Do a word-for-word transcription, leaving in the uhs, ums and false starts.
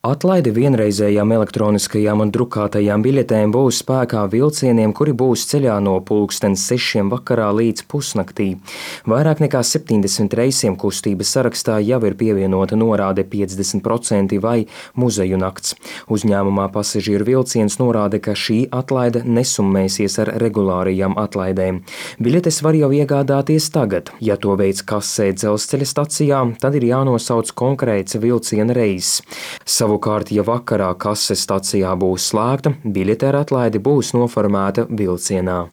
Atlaide vienreizējām elektroniskajām un drukātajām biļetēm būs spēkā vilcieniem, kuri būs ceļā no pulkstens sešiem vakarā līdz pusnaktī. Vairāk nekā septiņdesmit reisiem kustības sarakstā jau ir pievienota norāde piecdesmit procenti vai muzeju nakts. Uzņēmumā Pasažieru vilciens norāda, ka šī atlaide nesummēsies ar regulārajām atlaidēm. Biļetes var jau iegādāties tagad. Ja to veids kasē dzelzceļa stacijā, tad ir jānosauc konkrēts vilciena reiss. Savukārt, ja vakarā kase stacijā būs slēgta, biļete ar atlaidi būs noformēta vilcienā.